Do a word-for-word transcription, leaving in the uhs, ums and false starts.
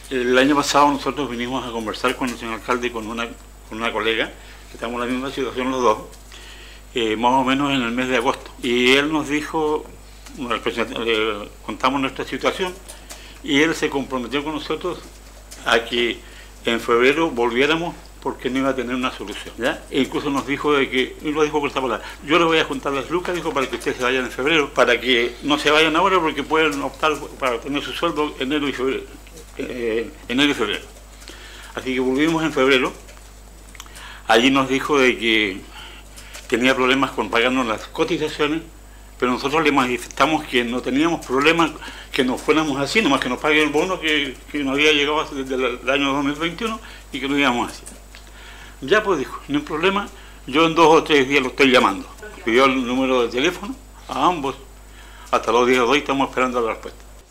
El año pasado nosotros vinimos a conversar con el señor alcalde y con una, con una colega, que estamos en la misma situación los dos, eh, más o menos en el mes de agosto. Y él nos dijo, le contamos nuestra situación, y él se comprometió con nosotros a que en febrero volviéramos porque no iba a tener una solución, ¿ya? E incluso nos dijo de que, y lo dijo por esta palabra, yo le voy a juntar las lucas, dijo, para que ustedes se vayan en febrero, para que no se vayan ahora porque pueden optar para tener su sueldo enero y febrero. Eh, enero y febrero. Así que volvimos en febrero. Allí nos dijo de que tenía problemas con pagarnos las cotizaciones, pero nosotros le manifestamos que no teníamos problemas, que nos fuéramos así, nomás que nos paguen el bono que, que nos había llegado desde el año dos mil veintiuno y que lo íbamos así. Ya pues dijo, no hay problema, yo en dos o tres días lo estoy llamando. Pidió el número de teléfono a ambos, hasta los días de hoy estamos esperando la respuesta.